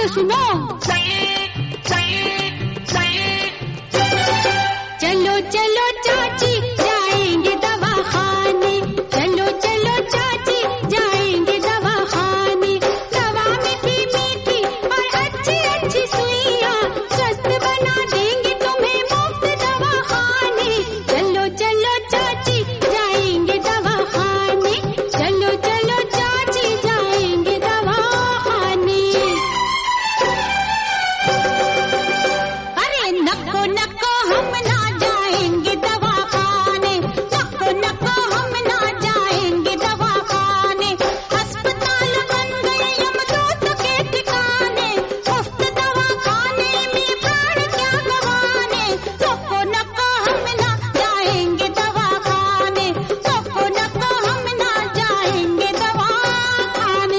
तो सुनो। चलो चलो चाची जाएंगे दवाखाने, चलो चलो चाची जाएंगे दवाखाने। दवा मीठी मीठी और अच्छी अच्छी सुइयां, स्वस्थ बना देंगे तुम्हें मुफ्त दवाखाने। चलो चलो चाची जाएंगे दवाखाने, चलो चलो चाची जाएंगे दवाखाने। अरे नको नको हम ना जाएंगे दवाखाने, नको नको हम ना जाएंगे दवाखाने। अस्पताल बन गए यमदूत के ठिकाने, मुफ्त दवाखाने में प्राण क्या गवाने। नको नको हम ना जाएंगे दवाखाने, नको नको हम ना जाएंगे दवाखाने।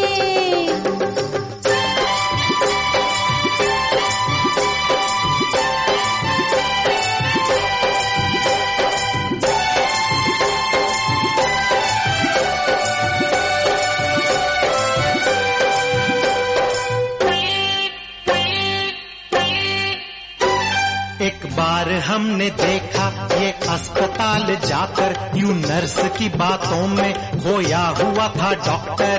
एक बार हमने देखा ये अस्पताल जाकर, यूं नर्स की बातों में खोया हुआ था डॉक्टर।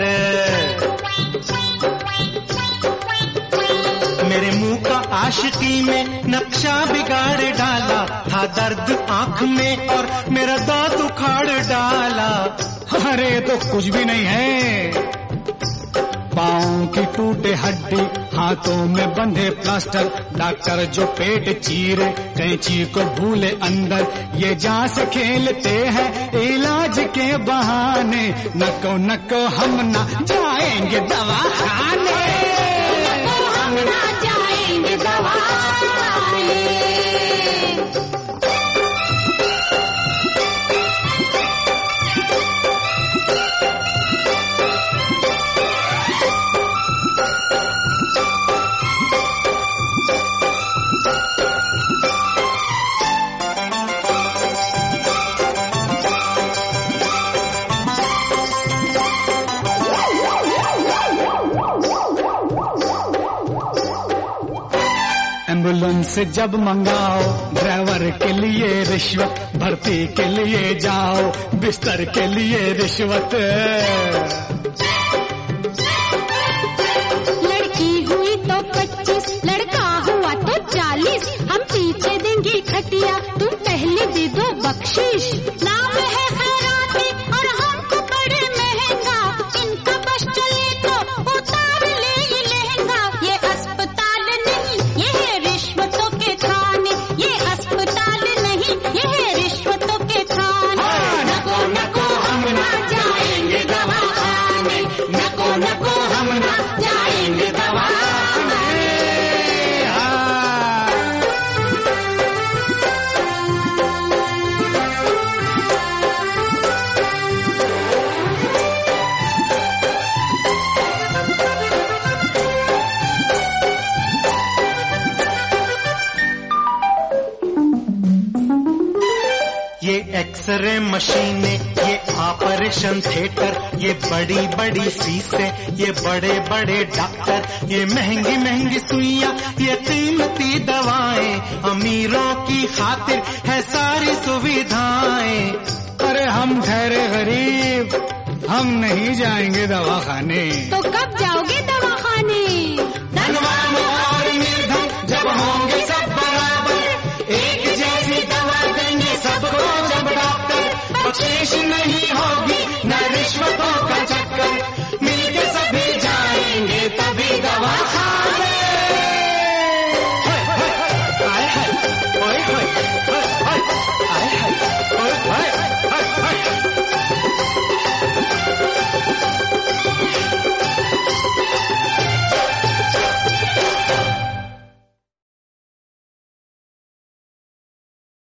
मेरे मुंह का आशिकी में नक्शा बिगाड़ डाला था, दर्द आंख में और मेरा दांत उखाड़ डाला। अरे ये तो कुछ भी नहीं है, पाँव की टूटे हड्डी, हाथों में बंधे प्लास्टर, डॉक्टर जो पेट चीरे कैंची को भूले अंदर, ये जान से खेलते हैं इलाज के बहाने। नको नको हम ना जाएंगे दवाखाने, हम ना जाएंगे दवाखाने। एम्बुलेंस जब मंगाओ, ड्राइवर के लिए रिश्वत, भर्ती के लिए जाओ, बिस्तर के लिए रिश्वत। लड़की हुई तो 25, लड़का हुआ तो 40, हम पीछे देंगे खटिया, तुम पहले दे दो बख्शिश। नाम है खैराती और हमको बड़े महंगा, इनका बस चले तो उतार ले ये लहंगा। ये अस्पताल नहीं ये है रिश्वतों के खाने, ये अस्पताल नहीं ये है रिश्वतों के खाने। नको नको हम ना जाएंगे दवाखाने, नको नको हम ना जाएंगे दवाखाने। ये एक्सरे मशीनें, ये ऑपरेशन थिएटर, ये बड़ी बड़ी फीसें, ये बड़े बड़े डॉक्टर, ये महंगी महंगी सुइयां, ये कीमती दवाएं, अमीरों की खातिर है सारी सुविधाएं। अरे हम ठहरे गरीब, हम नहीं जाएंगे दवाखाने। तो कब जाओगे दवाखाने? धन्यवाद।